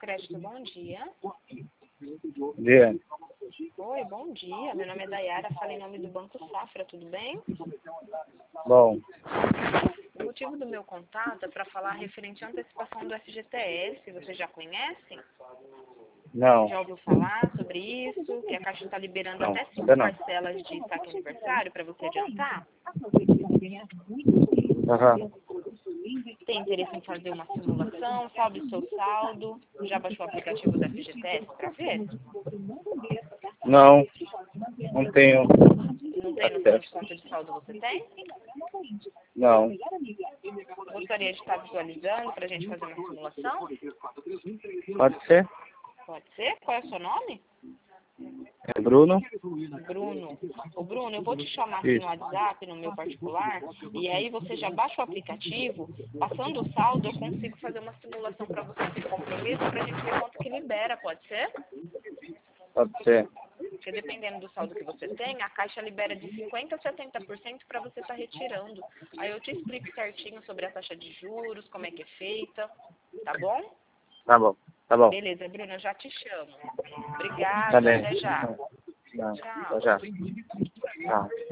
Crédito, bom dia. Dia. Oi, bom dia. Meu nome é Dayara, falo em nome do Banco Safra, tudo bem? Bom. O motivo do meu contato é para falar referente à antecipação do FGTS. Você já conhece? Não. Já ouviu falar sobre isso? Que a Caixa está liberando Não. até 5 Ainda não. parcelas de saque aniversário para você adiantar? Aham. Tem interesse em fazer uma simulação? Sabe o seu saldo? Já baixou o aplicativo do FGTS para ver? Não. Não tenho Não tem noção de acesso. quanto de saldo você tem? Não. Gostaria de estar visualizando para a gente fazer uma simulação? Pode ser? Pode ser? Qual é o seu nome? É Bruno? Bruno. Ô Bruno, eu vou te chamar aqui no Isso. WhatsApp, no meu particular, e aí você já baixa o aplicativo, passando o saldo, eu consigo fazer uma simulação para você sem compromisso, para a gente ver quanto que libera, pode ser? Pode ser. Porque dependendo do saldo que você tem, a Caixa libera de 50% a 70% para você estar retirando. Aí eu te explico certinho sobre a taxa de juros, como é que é feita, tá bom? Tá bom. Tá bom. Beleza, Bruno, eu já te chamo. Tá Obrigada, bem. até já. Não. Tchau. Até já. Tchau.